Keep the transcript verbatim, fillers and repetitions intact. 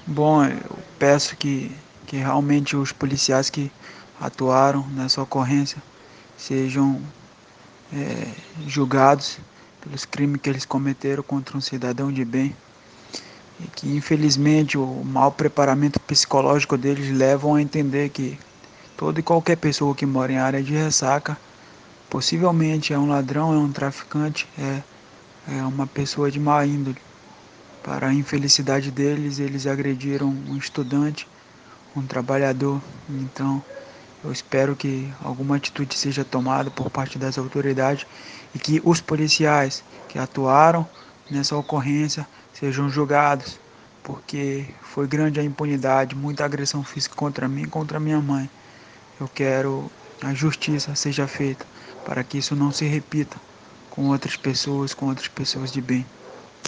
Bom, eu peço que, que realmente os policiais que atuaram nessa ocorrência sejam é, julgados pelos crimes que eles cometeram contra um cidadão de bem e que infelizmente o mau preparamento psicológico deles levam a entender que toda e qualquer pessoa que mora em área de ressaca possivelmente é um ladrão, é um traficante, é, é uma pessoa de má índole. Para a infelicidade deles, eles agrediram um estudante, um trabalhador. Então, eu espero que alguma atitude seja tomada por parte das autoridades e que os policiais que atuaram nessa ocorrência sejam julgados, porque foi grande a impunidade, muita agressão física contra mim e contra minha mãe. Eu quero que a justiça seja feita para que isso não se repita com outras pessoas, com outras pessoas de bem.